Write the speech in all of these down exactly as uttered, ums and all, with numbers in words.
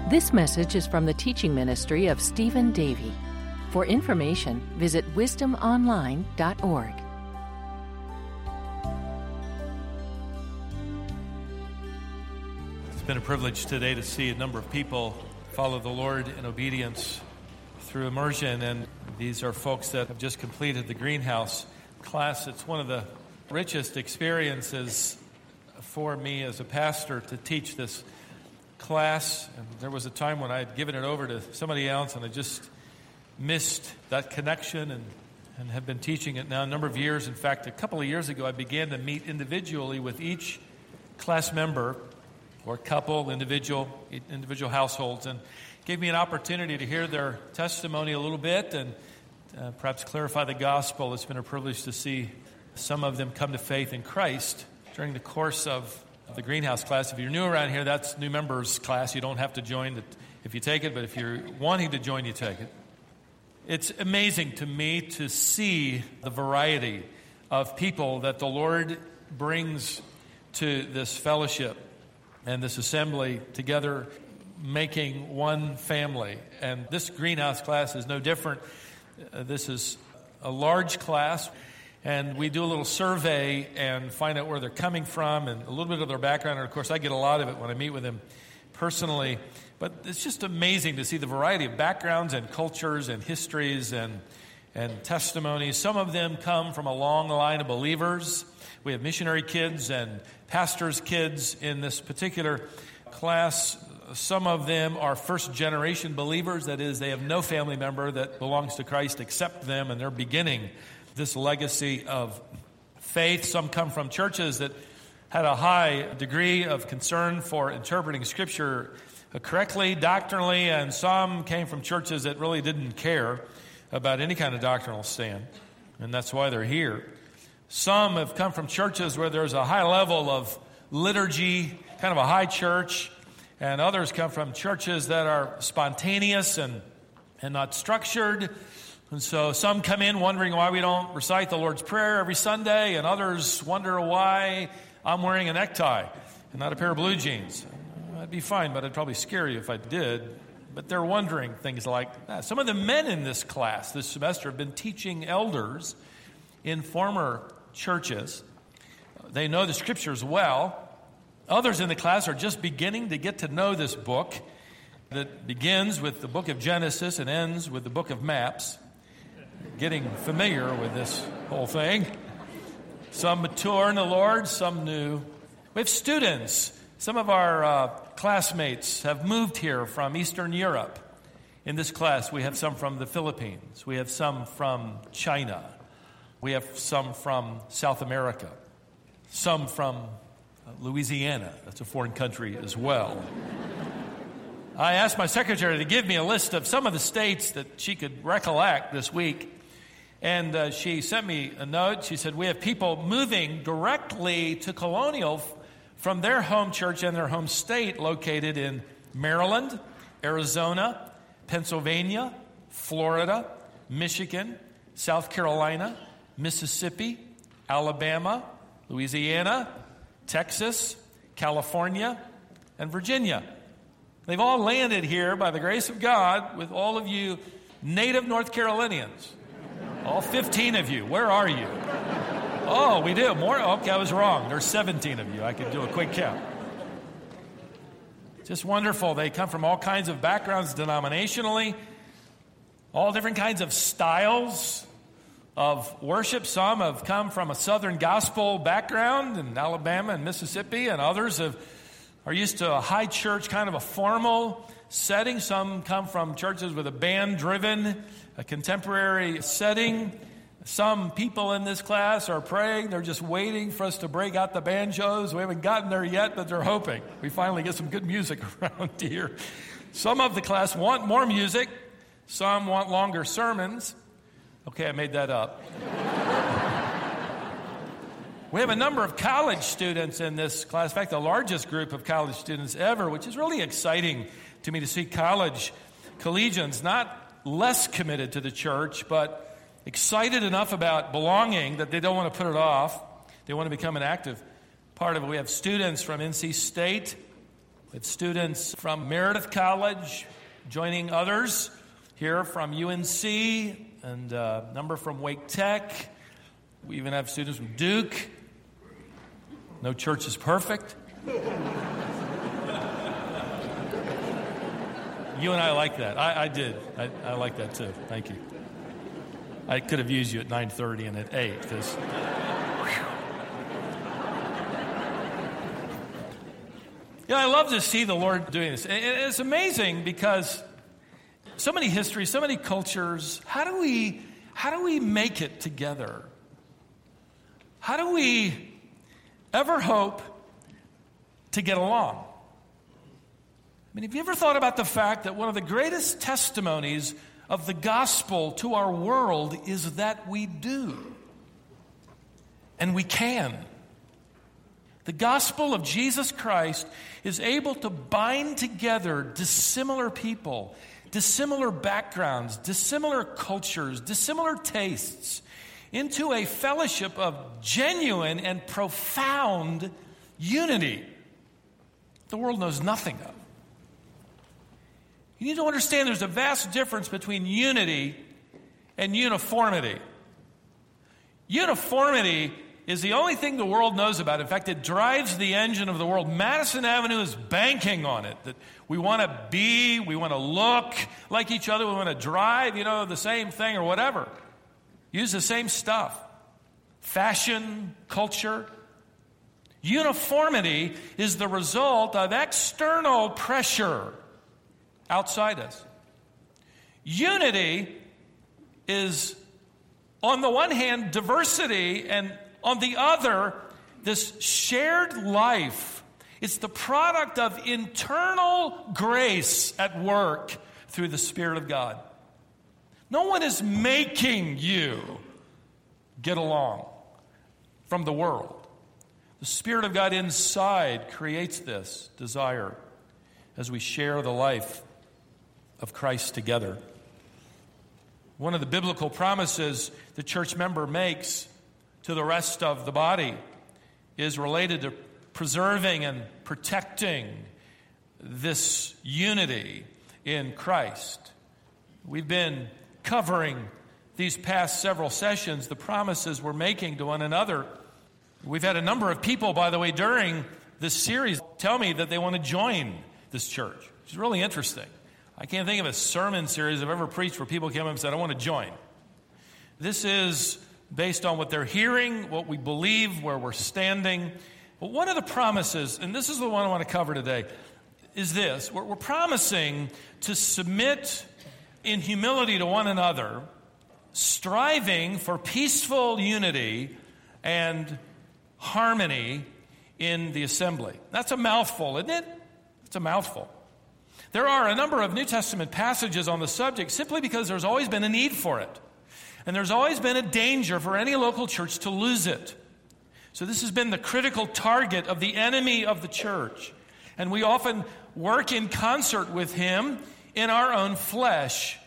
This message is from the teaching ministry of Stephen Davey. For information, visit wisdom online dot org. It's been a privilege today to see a number of people follow the Lord in obedience through immersion, and these are folks that have just completed the greenhouse class. It's one of the richest experiences for me as a pastor to teach this class. And there was a time when I had given it over to somebody else, and I just missed that connection, and, and have been teaching it now a number of years. In fact, a couple of years ago, I began to meet individually with each class member or couple, individual, individual households, and gave me an opportunity to hear their testimony a little bit and uh, perhaps clarify the gospel. It's been a privilege to see some of them come to faith in Christ during the course of the greenhouse class. If you're new around here, that's new members class. You don't have to join it if you take it, but if you're wanting to join, you take it. It's amazing to me to see the variety of people that the Lord brings to this fellowship and this assembly together, making one family. And this greenhouse class is no different. Uh, this is a large class, and we do a little survey and find out where they're coming from and a little bit of their background. And of course, I get a lot of it when I meet with them personally. But it's just amazing to see the variety of backgrounds and cultures and histories and and testimonies. Some of them come from a long line of believers. We have missionary kids and pastors' kids in this particular class. Some of them are first-generation believers. That is, they have no family member that belongs to Christ except them, and they're beginning this legacy of faith. Some come from churches that had a high degree of concern for interpreting Scripture correctly, doctrinally, and some came from churches that really didn't care about any kind of doctrinal stand, and that's why they're here. Some have come from churches where there's a high level of liturgy, kind of a high church, and others come from churches that are spontaneous and, and not structured. And so some come in wondering why we don't recite the Lord's Prayer every Sunday, and others wonder why I'm wearing a necktie and not a pair of blue jeans. I'd be fine, but I'd probably scare you if I did. But they're wondering things like that. Some of the men in this class this semester have been teaching elders in former churches. They know the Scriptures well. Others in the class are just beginning to get to know this book that begins with the book of Genesis and ends with the book of maps. Getting familiar with this whole thing. Some mature in the Lord, some new. We have students. Some of our uh, classmates have moved here from Eastern Europe. In this class, we have some from the Philippines. We have some from China. We have some from South America. Some from Louisiana. That's a foreign country as well. I asked my secretary to give me a list of some of the states that she could recollect this week. And uh, she sent me a note. She said, we have people moving directly to Colonial f- from their home church and their home state located in Maryland, Arizona, Pennsylvania, Florida, Michigan, South Carolina, Mississippi, Alabama, Louisiana, Texas, California, and Virginia. They've all landed here by the grace of God with all of you native North Carolinians. All fifteen of you. Where are you? Oh, we do. More? Okay, I was wrong. There's seventeen of you. I could do a quick count. Just wonderful. They come from all kinds of backgrounds denominationally, all different kinds of styles of worship. Some have come from a Southern gospel background in Alabama and Mississippi, and others have are used to a high church, kind of a formal setting. Some come from churches with a band-driven, a contemporary setting. Some people in this class are praying. They're just waiting for us to break out the banjos. We haven't gotten there yet, but they're hoping we finally get some good music around here. Some of the class want more music. Some want longer sermons. Okay, I made that up. We have a number of college students in this class. In fact, the largest group of college students ever, which is really exciting to me to see college collegians not less committed to the church, but excited enough about belonging that they don't want to put it off. They want to become an active part of it. We have students from N C State, with students from Meredith College joining others here from U N C and a number from Wake Tech. We even have students from Duke. No church is perfect. You and I like that. I, I did. I, I like that too. Thank you. I could have used you at nine thirty and at eight. Because, you know, I love to see the Lord doing this. And it's amazing because so many histories, so many cultures. How do we, how do we make it together? How do we ever hope to get along? I mean, have you ever thought about the fact that one of the greatest testimonies of the gospel to our world is that we do? And we can. The gospel of Jesus Christ is able to bind together dissimilar people, dissimilar backgrounds, dissimilar cultures, dissimilar tastes into a fellowship of genuine and profound unity the world knows nothing of. You need to understand there's a vast difference between unity and uniformity. Uniformity is the only thing the world knows about. In fact, it drives the engine of the world. Madison Avenue is banking on it, that we want to be, we want to look like each other, we want to drive, you know, the same thing or whatever. Use the same stuff. Fashion, culture. Uniformity is the result of external pressure outside us. Unity is, on the one hand, diversity, and on the other, this shared life. It's the product of internal grace at work through the Spirit of God. No one is making you get along from the world. The Spirit of God inside creates this desire as we share the life of Christ together. One of the biblical promises the church member makes to the rest of the body is related to preserving and protecting this unity in Christ. We've been covering these past several sessions the promises we're making to one another. We've had a number of people, by the way, during this series tell me that they want to join this church. It's really interesting. I can't think of a sermon series I've ever preached where people came up and said, I want to join. This is based on what they're hearing, what we believe, where we're standing. But one of the promises, and this is the one I want to cover today, is this. We're, we're promising to submit in humility to one another, striving for peaceful unity and harmony in the assembly. That's a mouthful, isn't it? It's a mouthful. There are a number of New Testament passages on the subject simply because there's always been a need for it. And there's always been a danger for any local church to lose it. So this has been the critical target of the enemy of the church. And we often work in concert with him in our own flesh.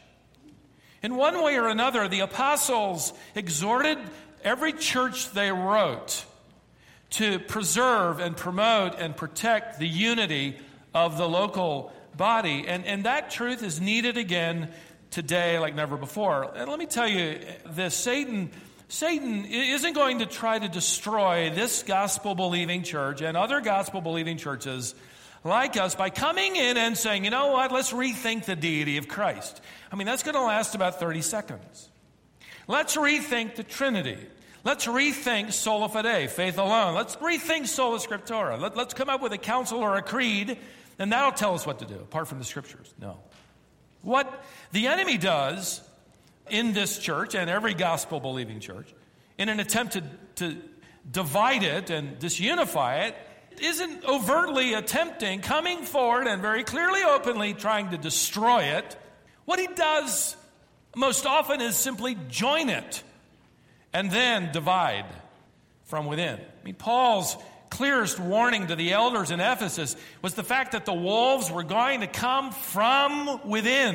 In one way or another, the apostles exhorted every church they wrote to preserve and promote and protect the unity of the local body. And, and that truth is needed again today like never before. And let me tell you this, Satan, Satan isn't going to try to destroy this gospel-believing church and other gospel-believing churches like us by coming in and saying, you know what, let's rethink the deity of Christ. I mean, that's going to last about thirty seconds. Let's rethink the Trinity. Let's rethink sola fide, faith alone. Let's rethink sola scriptura. Let, let's come up with a council or a creed, and that'll tell us what to do, apart from the scriptures. No. What the enemy does in this church and every gospel-believing church, in an attempt to, to divide it and disunify it, isn't overtly attempting, coming forward and very clearly, openly trying to destroy it. What he does most often is simply join it and then divide from within. I mean, Paul's clearest warning to the elders in Ephesus was the fact that the wolves were going to come from within.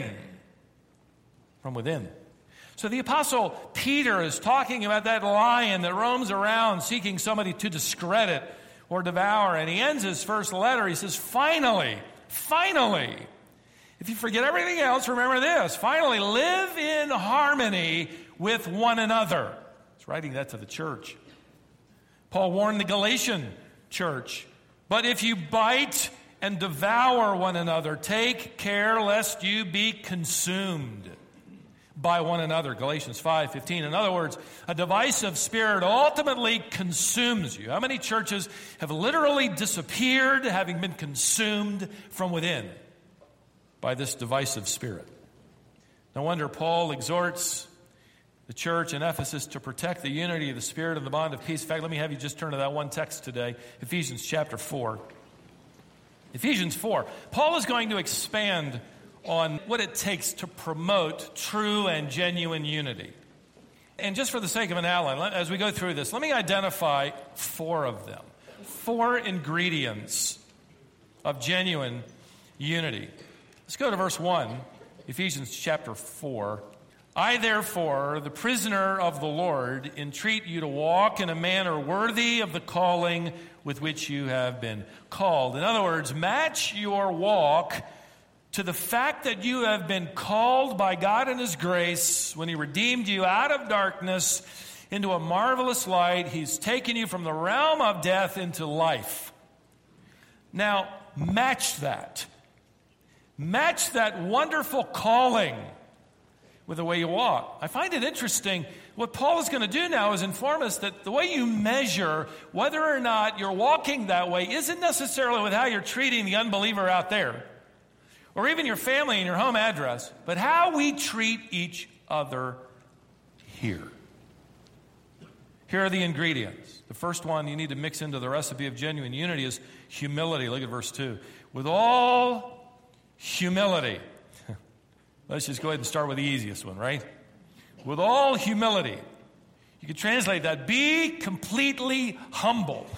From within. So the Apostle Peter is talking about that lion that roams around seeking somebody to discredit or devour. And he ends his first letter, he says, finally, finally, if you forget everything else, remember this, finally live in harmony with one another. He's writing that to the church. Paul warned the Galatian church, but if you bite and devour one another, take care lest you be consumed by one another. Galatians five fifteen. In other words, a divisive spirit ultimately consumes you. How many churches have literally disappeared, having been consumed from within by this divisive spirit? No wonder Paul exhorts the church in Ephesus to protect the unity of the Spirit and the bond of peace. In fact, let me have you just turn to that one text today, Ephesians chapter four. Ephesians four. Paul is going to expand on what it takes to promote true and genuine unity. And just for the sake of an outline, as we go through this, let me identify four of them. Four ingredients of genuine unity. Let's go to verse one, Ephesians chapter four. I, therefore, the prisoner of the Lord, entreat you to walk in a manner worthy of the calling with which you have been called. In other words, match your walk to the fact that you have been called by God in His grace when He redeemed you out of darkness into a marvelous light. He's taken you from the realm of death into life. Now, match that. Match that wonderful calling with the way you walk. I find it interesting. What Paul is going to do now is inform us that the way you measure whether or not you're walking that way isn't necessarily with how you're treating the unbeliever out there, or even your family and your home address, but how we treat each other here. Here are the ingredients. The first one you need to mix into the recipe of genuine unity is humility. Look at verse two. With all humility. Let's just go ahead and start with the easiest one, right? With all humility. You could translate that, be completely humble.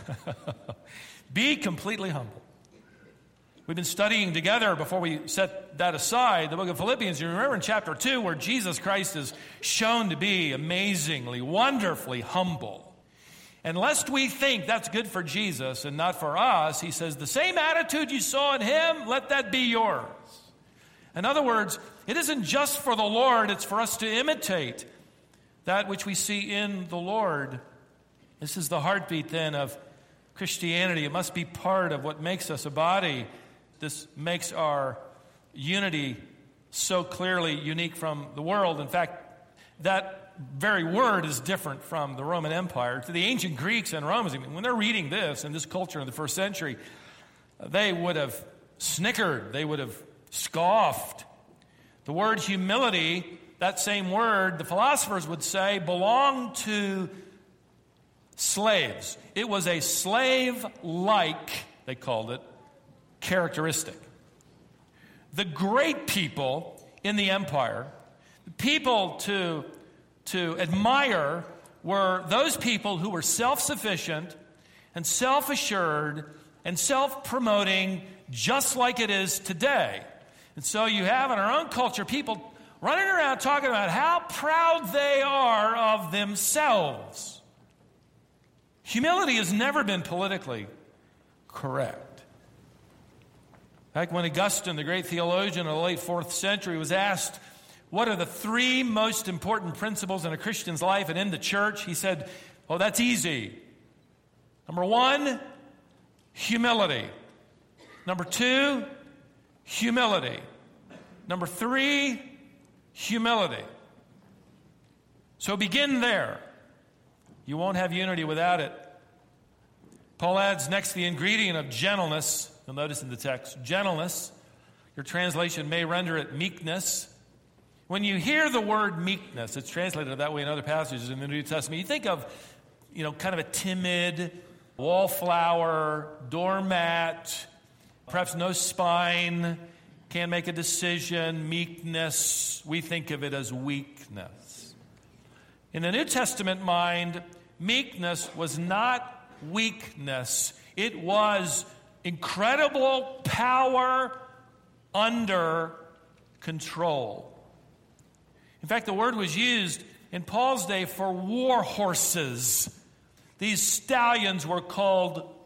Be completely humble. We've been studying together, before we set that aside, the book of Philippians. You remember in chapter two where Jesus Christ is shown to be amazingly, wonderfully humble. And lest we think that's good for Jesus and not for us, he says, the same attitude you saw in him, let that be yours. In other words, it isn't just for the Lord, it's for us to imitate that which we see in the Lord. This is the heartbeat then of Christianity. It must be part of what makes us a body. This makes our unity so clearly unique from the world. In fact, that very word is different from the Roman Empire. To the ancient Greeks and Romans, I mean, when they're reading this in this culture in the first century, they would have snickered. They would have scoffed. The word humility, that same word, the philosophers would say, belonged to slaves. It was a slave-like, they called it, characteristic. The great people in the empire, the people to, to admire, were those people who were self-sufficient and self-assured and self-promoting, just like it is today. And so you have in our own culture people running around talking about how proud they are of themselves. Humility has never been politically correct. Like when Augustine, the great theologian of the late fourth century, was asked, what are the three most important principles in a Christian's life and in the church? He said, well, that's easy. Number one, humility. Number two, humility. Number three, humility. So begin there. You won't have unity without it. Paul adds next the ingredient of gentleness. You'll notice in the text, gentleness. Your translation may render it meekness. When you hear the word meekness, it's translated that way in other passages in the New Testament. You think of, you know, kind of a timid, wallflower, doormat, perhaps no spine, can't make a decision, meekness. We think of it as weakness. In the New Testament mind, meekness was not weakness. It was incredible power under control. In fact, the word was used in Paul's day for war horses. These stallions were called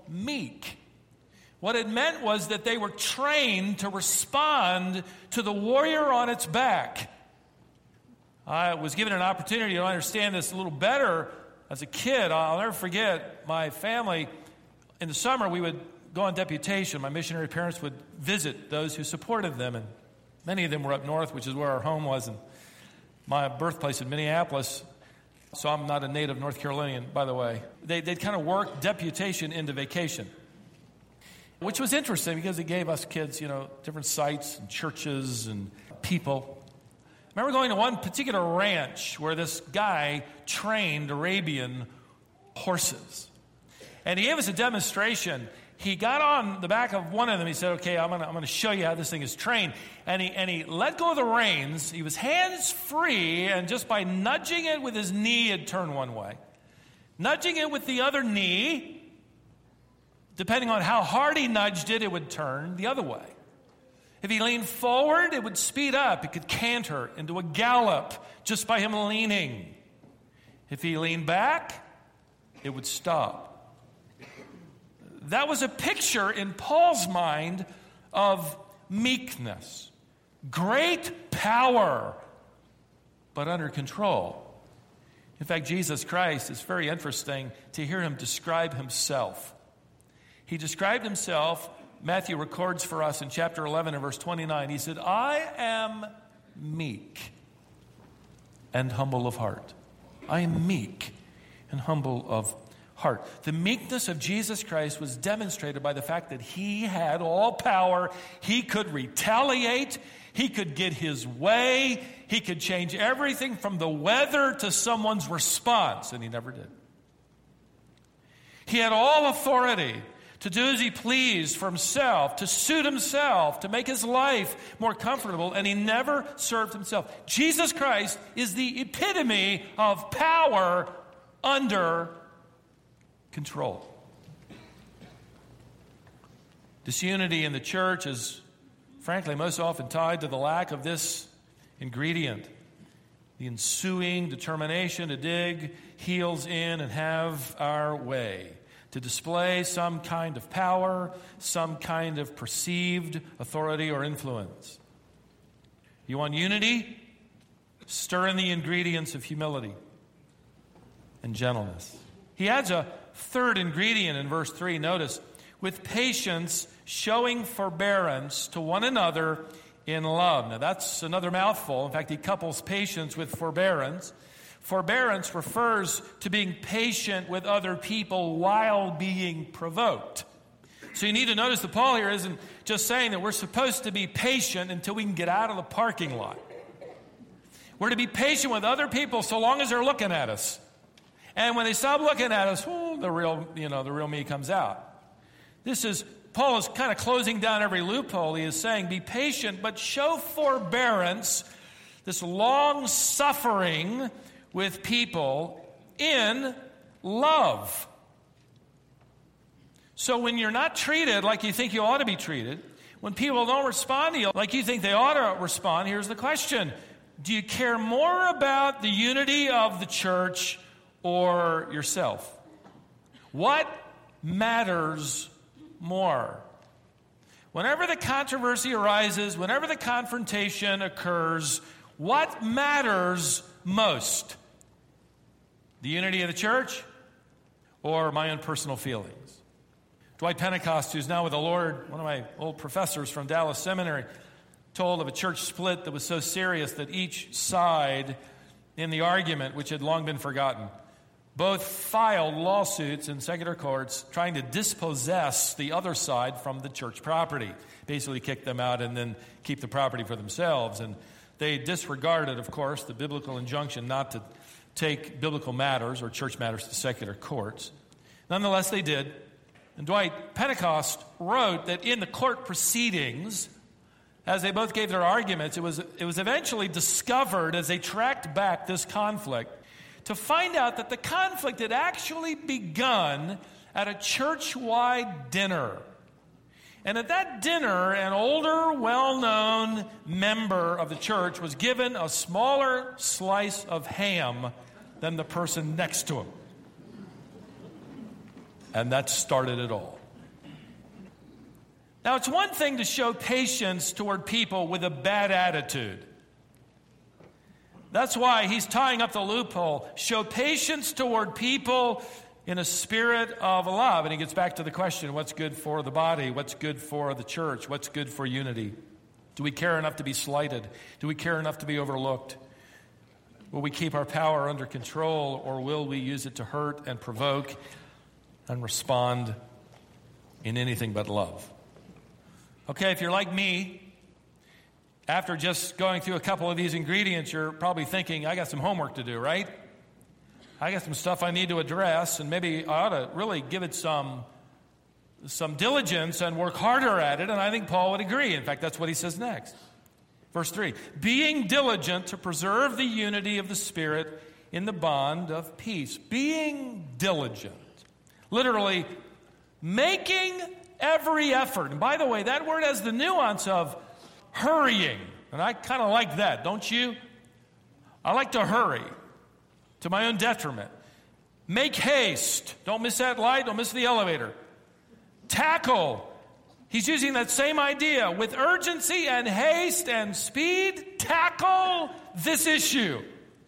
meek. What it meant was that they were trained to respond to the warrior on its back. I was given an opportunity to understand this a little better as a kid. I'll never forget my family. In the summer, we would go on deputation. My missionary parents would visit those who supported them, and many of them were up north, which is where our home was, and my birthplace in Minneapolis. So I'm not a native North Carolinian, by the way. They, they'd kind of work deputation into vacation, which was interesting because it gave us kids, you know, different sites and churches and people. I remember going to one particular ranch where this guy trained Arabian horses. And he gave us a demonstration. He got on the back of one of them. He said, okay, I'm going to I'm going to show you how this thing is trained. And he, and he let go of the reins. He was hands-free, and just by nudging it with his knee, it'd turn one way. Nudging it with the other knee, depending on how hard he nudged it, it would turn the other way. If he leaned forward, it would speed up. It could canter into a gallop just by him leaning. If he leaned back, it would stop. That was a picture in Paul's mind of meekness. Great power, but under control. In fact, Jesus Christ, it's very interesting to hear him describe himself. He described himself, Matthew records for us in chapter eleven and verse twenty-nine. He said, I am meek and humble of heart. I am meek and humble of heart. The meekness of Jesus Christ was demonstrated by the fact that he had all power. He could retaliate. He could get his way. He could change everything from the weather to someone's response, and he never did. He had all authority to do as he pleased for himself, to suit himself, to make his life more comfortable, and he never served himself. Jesus Christ is the epitome of power under control. Disunity in the church is, frankly, most often tied to the lack of this ingredient. The ensuing determination to dig heels in and have our way, to display some kind of power, some kind of perceived authority or influence. You want unity? Stir in the ingredients of humility and gentleness. He adds a third ingredient in verse three. Notice, with patience, showing forbearance to one another in love. Now that's another mouthful. In fact, he couples patience with forbearance. Forbearance refers to being patient with other people while being provoked. So you need to notice that Paul here isn't just saying that we're supposed to be patient until we can get out of the parking lot. We're to be patient with other people so long as they're looking at us. And when they stop looking at us, oh, the real, you know, the real me comes out. This is, Paul is kind of closing down every loophole. He is saying, be patient, but show forbearance, this long suffering with people in love. So when you're not treated like you think you ought to be treated, when people don't respond to you like you think they ought to respond, here's the question. Do you care more about the unity of the church or yourself? What matters more? Whenever the controversy arises, whenever the confrontation occurs, what matters most? The unity of the church or my own personal feelings? Dwight Pentecost, who's now with the Lord, one of my old professors from Dallas Seminary, told of a church split that was so serious that each side in the argument, which had long been forgotten, both filed lawsuits in secular courts trying to dispossess the other side from the church property, basically kick them out and then keep the property for themselves. And they disregarded, of course, the biblical injunction not to take biblical matters or church matters to secular courts. Nonetheless, they did. And Dwight Pentecost wrote that in the court proceedings, as they both gave their arguments, it was, it was eventually discovered as they tracked back this conflict to find out that the conflict had actually begun at a church-wide dinner. And at that dinner, an older, well-known member of the church was given a smaller slice of ham than the person next to him. And that started it all. Now, it's one thing to show patience toward people with a bad attitude. That's why he's tying up the loophole. Show patience toward people in a spirit of love. And he gets back to the question, what's good for the body? What's good for the church? What's good for unity? Do we care enough to be slighted? Do we care enough to be overlooked? Will we keep our power under control, or will we use it to hurt and provoke and respond in anything but love? Okay, if you're like me, after just going through a couple of these ingredients, you're probably thinking, I got some homework to do, right? I got some stuff I need to address, and maybe I ought to really give it some, some diligence and work harder at it, and I think Paul would agree. In fact, that's what he says next. Verse three, being diligent to preserve the unity of the Spirit in the bond of peace. Being diligent. Literally, making every effort. And by the way, that word has the nuance of hurrying. And I kind of like that, don't you? I like to hurry to my own detriment. Make haste. Don't miss that light. Don't miss the elevator. Tackle. He's using that same idea. With urgency and haste and speed, tackle this issue.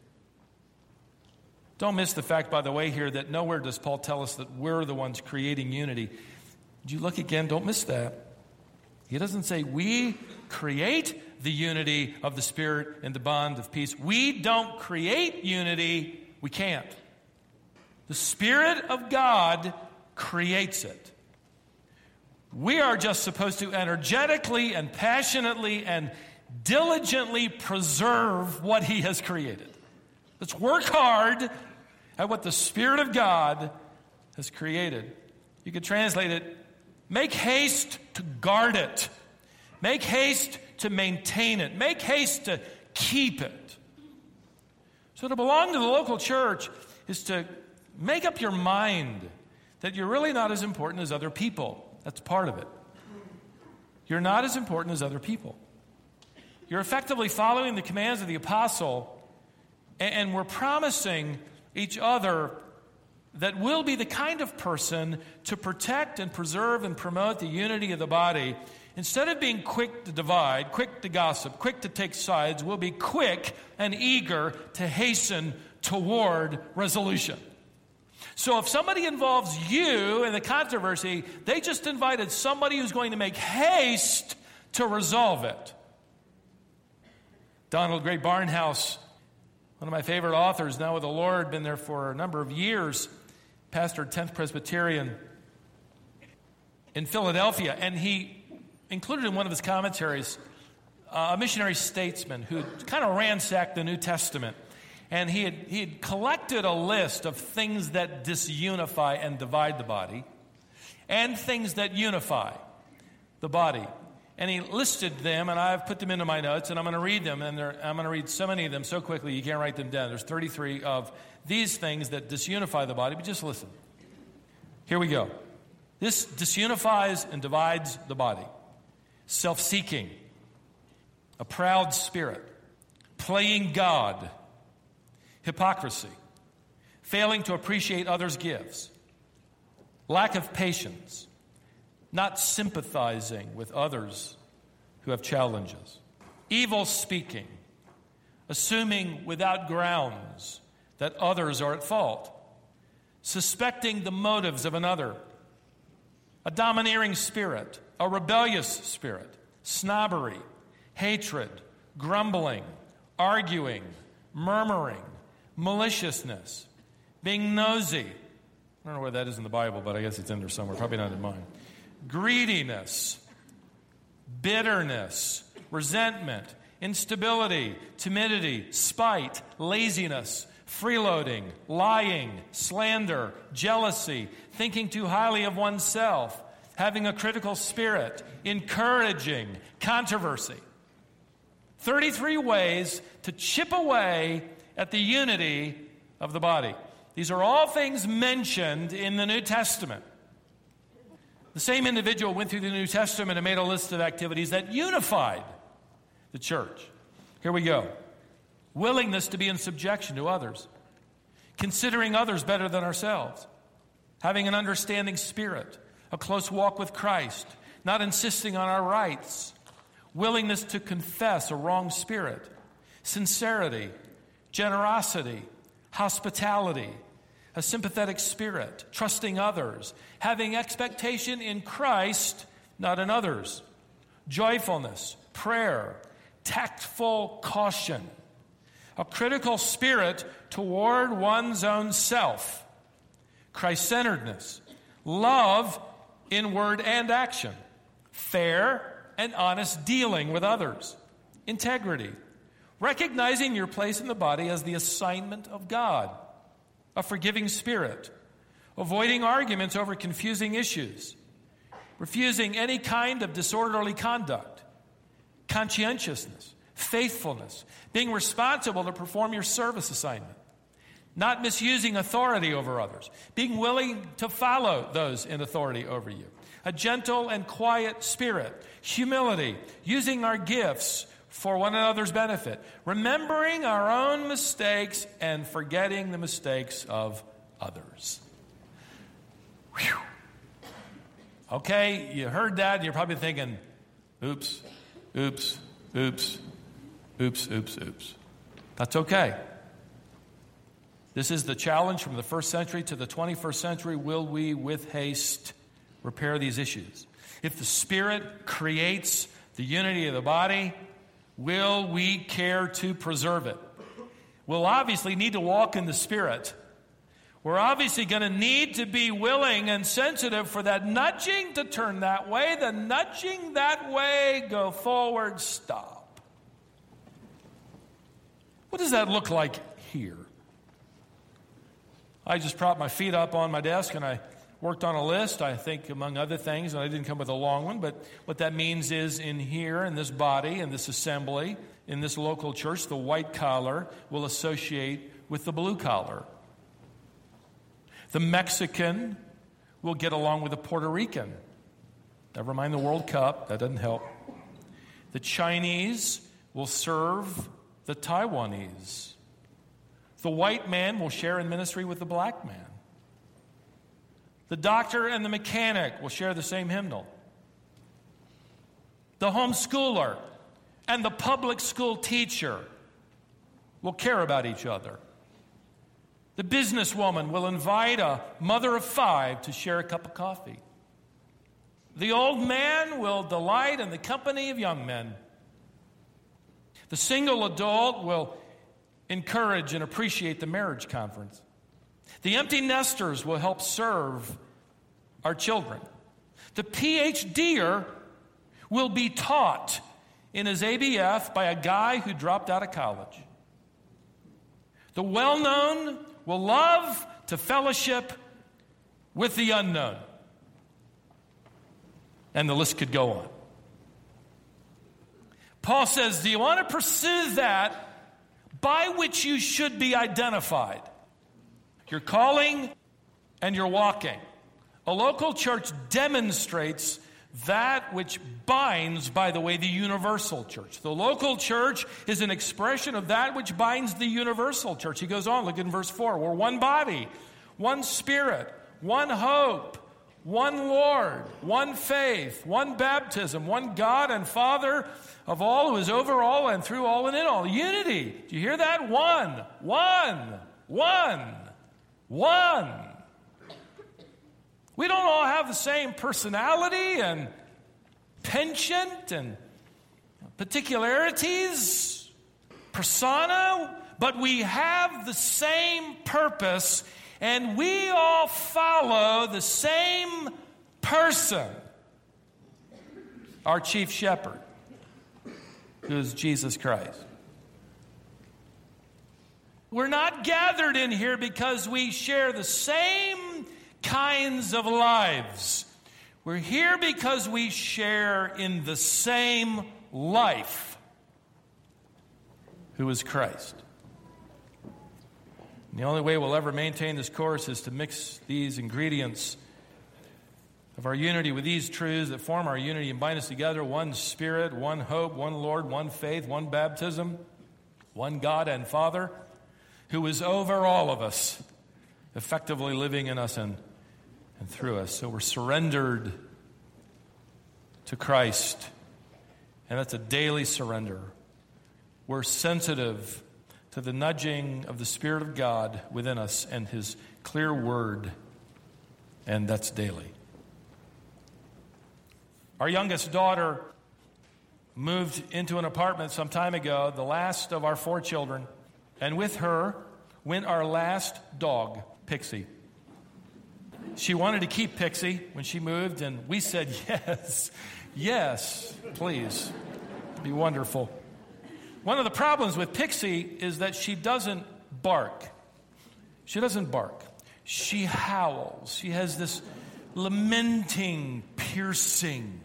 Don't miss the fact, by the way, here that nowhere does Paul tell us that we're the ones creating unity. Did you look again? Don't miss that. He doesn't say we create the unity of the Spirit in the bond of peace. We don't create unity. We can't. The Spirit of God creates it. We are just supposed to energetically and passionately and diligently preserve what He has created. Let's work hard at what the Spirit of God has created. You could translate it, make haste to guard it. Make haste to maintain it. Make haste to keep it. So to belong to the local church is to make up your mind that you're really not as important as other people. That's part of it. You're not as important as other people. You're effectively following the commands of the apostle, and we're promising each other that we'll be the kind of person to protect and preserve and promote the unity of the body. Instead of being quick to divide, quick to gossip, quick to take sides, we'll be quick and eager to hasten toward resolution. So if somebody involves you in the controversy, they just invited somebody who's going to make haste to resolve it. Donald Gray Barnhouse, one of my favorite authors, now with the Lord, been there for a number of years, pastored tenth Presbyterian in Philadelphia, and he included in one of his commentaries uh, a missionary statesman who kind of ransacked the New Testament. And he had, he had collected a list of things that disunify and divide the body and things that unify the body. And he listed them, and I've put them into my notes, and I'm going to read them, and I'm going to read so many of them so quickly you can't write them down. There's thirty-three of these things that disunify the body, but just listen. Here we go. This disunifies and divides the body. Self-seeking, a proud spirit, playing God, hypocrisy, failing to appreciate others' gifts, lack of patience, not sympathizing with others who have challenges, evil speaking, assuming without grounds that others are at fault, suspecting the motives of another, a domineering spirit, a rebellious spirit, snobbery, hatred, grumbling, arguing, murmuring, maliciousness, being nosy. I don't know where that is in the Bible, but I guess it's in there somewhere, probably not in mine. Greediness, bitterness, resentment, instability, timidity, spite, laziness, freeloading, lying, slander, jealousy, thinking too highly of oneself, having a critical spirit, encouraging controversy. thirty-three ways to chip away at the unity of the body. These are all things mentioned in the New Testament. The same individual went through the New Testament and made a list of activities that unified the church. Here we go. Willingness to be in subjection to others. Considering others better than ourselves. having an understanding spirit, a close walk with Christ, not insisting on our rights, willingness to confess a wrong spirit, sincerity, generosity, hospitality, a sympathetic spirit, trusting others, having expectation in Christ, not in others, joyfulness, prayer, tactful caution, a critical spirit toward one's own self, Christ-centeredness, love in word and action, fair and honest dealing with others, integrity, recognizing your place in the body as the assignment of God, a forgiving spirit, avoiding arguments over confusing issues, refusing any kind of disorderly conduct, conscientiousness, faithfulness, being responsible to perform your service assignment, not misusing authority over others, being willing to follow those in authority over you, a gentle and quiet spirit, humility, using our gifts for one another's benefit, remembering our own mistakes and forgetting the mistakes of others. Whew. Okay, you heard that, and you're probably thinking, oops, oops, oops, oops, oops, oops. That's okay. This is the challenge from the first century to the twenty-first century. Will we, with haste, repair these issues? If the Spirit creates the unity of the body, will we care to preserve it? We'll obviously need to walk in the Spirit. We're obviously going to need to be willing and sensitive for that nudging to turn that way, the nudging that way, go forward, stop. What does that look like here? I just propped my feet up on my desk and I worked on a list, I think, among other things, and I didn't come with a long one, but what that means is in here, in this body, in this assembly, in this local church, the white collar will associate with the blue collar. The Mexican will get along with the Puerto Rican. Never mind the World Cup, that doesn't help. The Chinese will serve the Taiwanese. The white man will share in ministry with the black man. The doctor and the mechanic will share the same hymnal. The homeschooler and the public school teacher will care about each other. The businesswoman will invite a mother of five to share a cup of coffee. The old man will delight in the company of young men. The single adult will encourage and appreciate the marriage conference. The empty nesters will help serve our children. The PhDer will be taught in his A B F by a guy who dropped out of college. The well-known will love to fellowship with the unknown. And the list could go on. Paul says, do you want to pursue that by which you should be identified? Your calling and your walking. A local church demonstrates that which binds, by the way, the universal church. The local church is an expression of that which binds the universal church. He goes on, look in verse four. We're one body, one spirit, one hope, one Lord, one faith, one baptism, one God and Father of all, who is over all and through all and in all. Unity. Do you hear that? One, one, one, one. We don't all have the same personality and penchant and particularities, persona, but we have the same purpose, and we all follow the same person, our chief shepherd, who is Jesus Christ. We're not gathered in here because we share the same kinds of lives. We're here because we share in the same life, who is Christ. And the only way we'll ever maintain this course is to mix these ingredients of our unity with these truths that form our unity and bind us together: one Spirit, one hope, one Lord, one faith, one baptism, one God and Father, who is over all of us, effectively living in us and and through us. So we're surrendered to Christ, and that's a daily surrender. We're sensitive to the nudging of the Spirit of God within us and His clear word, and that's daily. Our youngest daughter moved into an apartment some time ago, the last of our four children, and with her went our last dog, Pixie. She wanted to keep Pixie when she moved, and we said, yes, yes, please. It'd be wonderful. One of the problems with Pixie is that she doesn't bark. She doesn't bark. She howls. She has this lamenting, piercing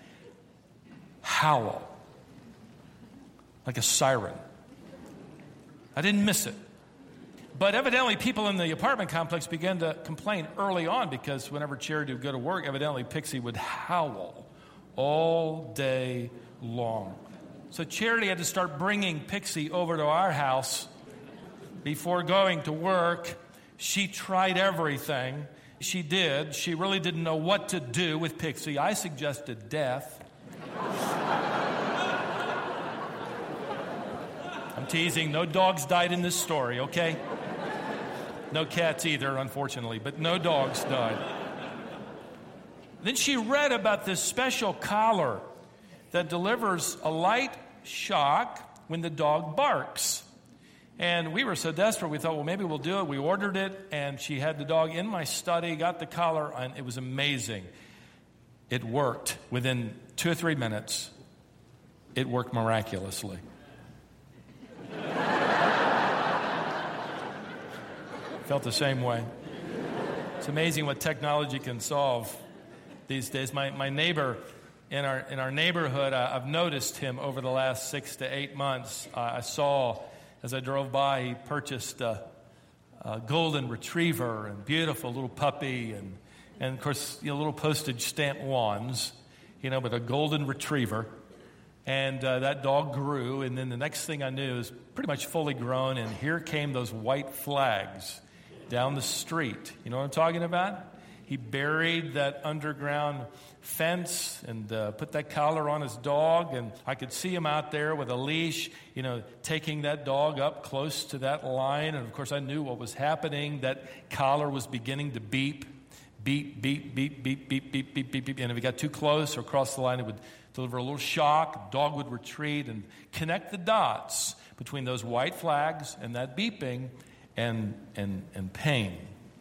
howl, like a siren. I didn't miss it. But evidently people in the apartment complex began to complain early on because whenever Charity would go to work, evidently Pixie would howl all day long. So Charity had to start bringing Pixie over to our house before going to work. She tried everything. She did. She really didn't know what to do with Pixie. I suggested death. I'm teasing. No dogs died in this story, okay? No cats either, unfortunately, but no dogs died. Then she read about this special collar that delivers a light shock when the dog barks. And we were so desperate, we thought, well, maybe we'll do it. We ordered it, and she had the dog in my study, got the collar, and it was amazing. It worked. Within two or three minutes, it worked miraculously. Felt the same way. It's amazing what technology can solve these days. My my neighbor in our in our neighborhood, uh, I've noticed him over the last six to eight months. Uh, I saw as I drove by, he purchased a, a golden retriever and beautiful little puppy, and and of course, you know, little postage stamp wands, you know, but a golden retriever. And uh, that dog grew, and then the next thing I knew, it was pretty much fully grown, and here came those white flags down the street. You know what I'm talking about? He buried that underground fence and uh, put that collar on his dog, and I could see him out there with a leash, you know, taking that dog up close to that line, and of course I knew what was happening. That collar was beginning to beep, beep, beep, beep, beep, beep, beep, beep, beep, beep, and if he got too close or across the line, it would deliver a little shock. The dog would retreat and connect the dots between those white flags and that beeping and and and pain.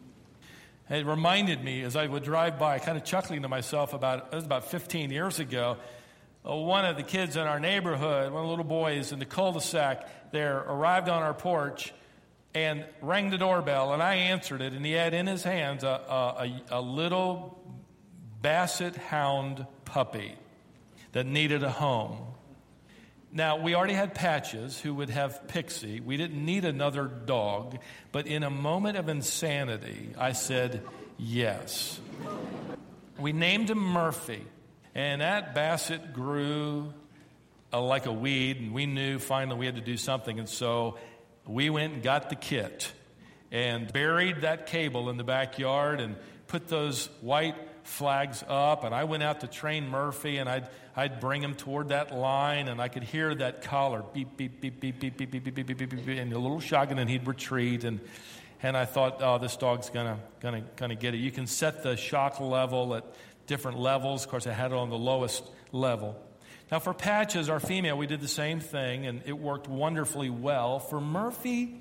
It reminded me as I would drive by, kind of chuckling to myself about, it was about fifteen years ago, uh, one of the kids in our neighborhood, one of the little boys in the cul-de-sac there, arrived on our porch and rang the doorbell, and I answered it, and he had in his hands a, a, a, a little basset hound puppy that needed a home. Now, we already had Patches, who would have Pixie. We didn't need another dog. But in a moment of insanity, I said yes. We named him Murphy. And that basset grew uh, like a weed. And we knew finally we had to do something. And so we went and got the kit and buried that cable in the backyard and put those white flags up, and I went out to train Murphy, and I'd I'd bring him toward that line, and I could hear that collar beep beep beep beep beep beep beep beep beep beep beep beep, and a little shock, and then he'd retreat, and and I thought, oh, this dog's gonna gonna gonna get it. You can set the shock level at different levels. Of course, I had it on the lowest level. Now, for Patches, our female, we did the same thing, and it worked wonderfully well. For Murphy,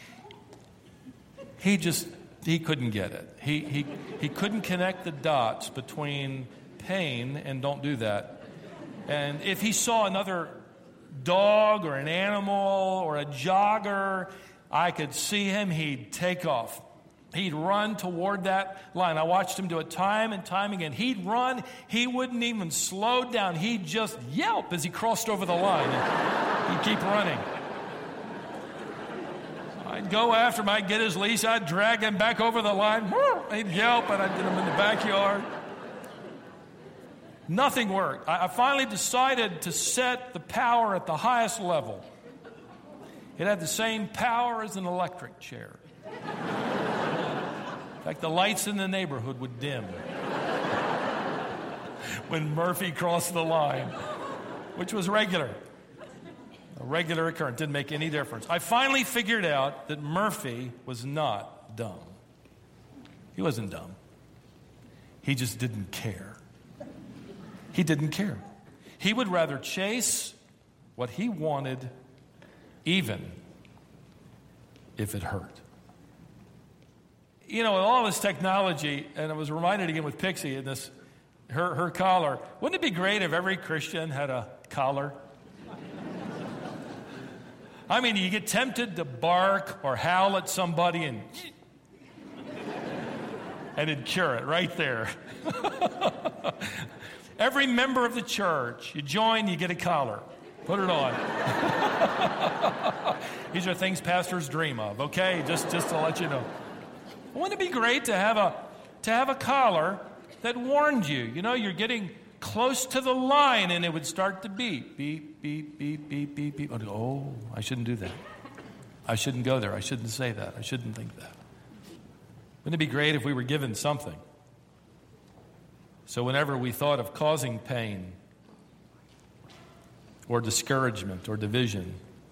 he just He couldn't get it. He he he couldn't connect the dots between pain and don't do that. And if he saw another dog or an animal or a jogger, I could see him, he'd take off. He'd run toward that line. I watched him do it time and time again. He'd run. He wouldn't even slow down. He'd just yelp as he crossed over the line. And he'd keep running. I'd go after him, I'd get his leash, I'd drag him back over the line, he'd yelp, and I'd get him in the backyard. Nothing worked. I finally decided to set the power at the highest level. It had the same power as an electric chair. In fact, the lights in the neighborhood would dim when Murphy crossed the line, which was regular. A regular occurrence. Didn't make any difference. I finally figured out that Murphy was not dumb. He wasn't dumb. He just didn't care. He didn't care. He would rather chase what he wanted, even if it hurt. You know, with all this technology, and I was reminded again with Pixie in this, her, her collar, wouldn't it be great if every Christian had a collar? I mean, you get tempted to bark or howl at somebody and and it'd cure it right there. Every member of the church, you join, you get a collar. Put it on. These are things pastors dream of, okay? Just, just to let you know. Wouldn't it be great to have a to have a collar that warned you? You know, you're getting close to the line, and it would start to beep, beep, beep, beep, beep, beep, beep. Oh, I shouldn't do that. I shouldn't go there. I shouldn't say that. I shouldn't think that. Wouldn't it be great if we were given something? So whenever we thought of causing pain or discouragement or division,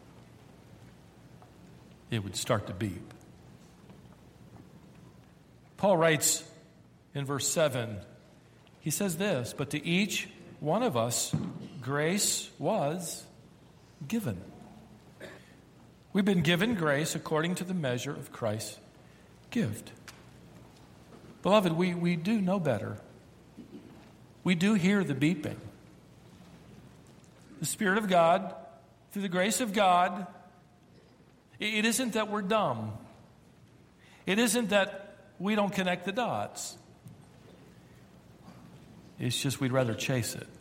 it would start to beep. Paul writes in verse seven, he says this, but to each one of us, grace was given. We've been given grace according to the measure of Christ's gift. Beloved, we, we do know better. We do hear the beeping. The Spirit of God, through the grace of God, it isn't that we're dumb. It isn't that we don't connect the dots. It's just we'd rather chase it.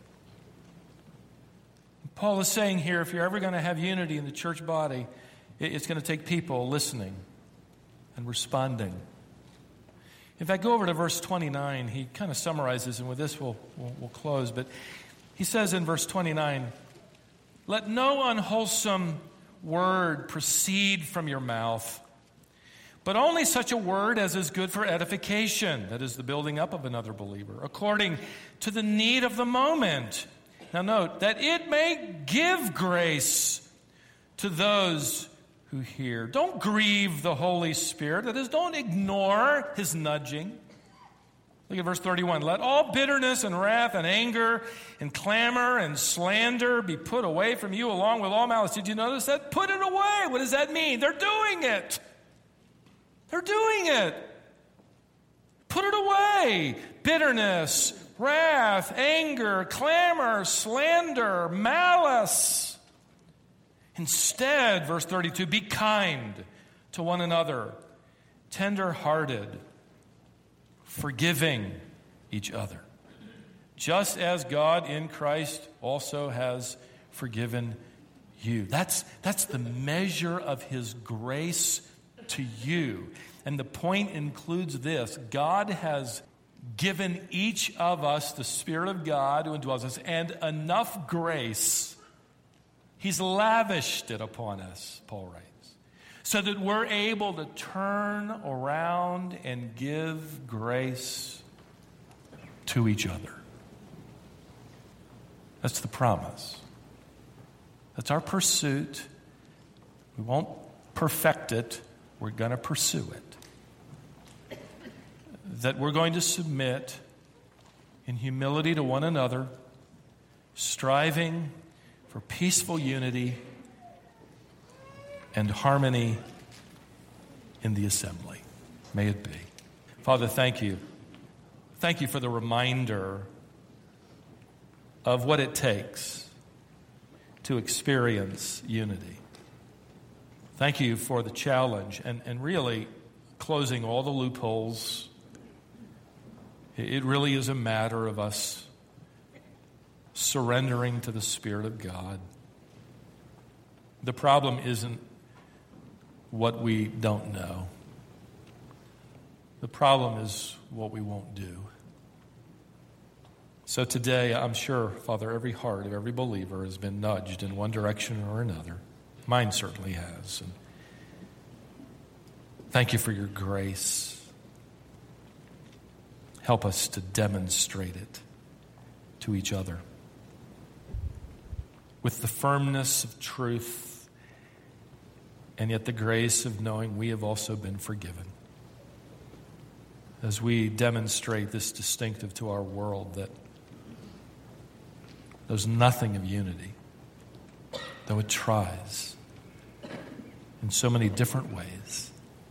Paul is saying here, if you're ever going to have unity in the church body, it's going to take people listening and responding. In fact, go over to verse twenty-nine. He kind of summarizes, and with this we'll, we'll, we'll close. But he says in verse twenty-nine, let no unwholesome word proceed from your mouth, but only such a word as is good for edification, that is the building up of another believer, according to the need of the moment. Now note, that it may give grace to those who hear. Don't grieve the Holy Spirit. That is, don't ignore his nudging. Look at verse thirty-one. Let all bitterness and wrath and anger and clamor and slander be put away from you along with all malice. Did you notice that? Put it away. What does that mean? They're doing it. They're doing it. Put it away. Bitterness, wrath, anger, clamor, slander, malice. Instead, verse thirty-two, be kind to one another, tender-hearted, forgiving each other, just as God in Christ also has forgiven you. That's, that's the measure of his grace to you. And the point includes this. God has given each of us the Spirit of God who indwells us, and enough grace. He's lavished it upon us, Paul writes, so that we're able to turn around and give grace to each other. That's the promise. That's our pursuit. We won't perfect it. We're going to pursue it. That we're going to submit in humility to one another, striving for peaceful unity and harmony in the assembly. May it be. Father, thank you. Thank you for the reminder of what it takes to experience unity. Thank you for the challenge and, and really closing all the loopholes. It really is a matter of us surrendering to the Spirit of God. The problem isn't what we don't know. The problem is what we won't do. So today, I'm sure, Father, every heart of every believer has been nudged in one direction or another. Mine certainly has. And thank you for your grace. Help us to demonstrate it to each other with the firmness of truth and yet the grace of knowing we have also been forgiven. As we demonstrate this distinctive to our world, that there's nothing of unity, though it tries in so many different ways.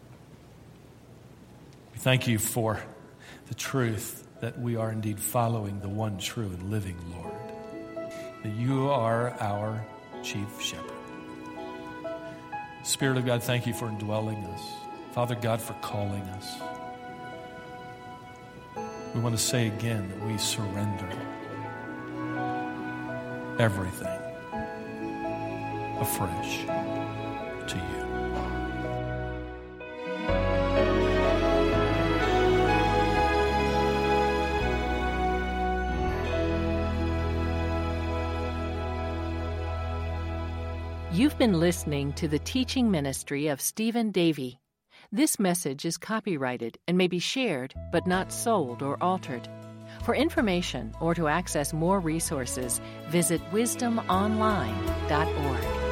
We thank you for the truth that we are indeed following the one true and living Lord, that you are our chief shepherd. Spirit of God, thank you for indwelling us. Father God, for calling us. We want to say again that we surrender everything afresh to you. You've been listening to the teaching ministry of Stephen Davey. This message is copyrighted and may be shared, but not sold or altered. For information or to access more resources, visit wisdom online dot org.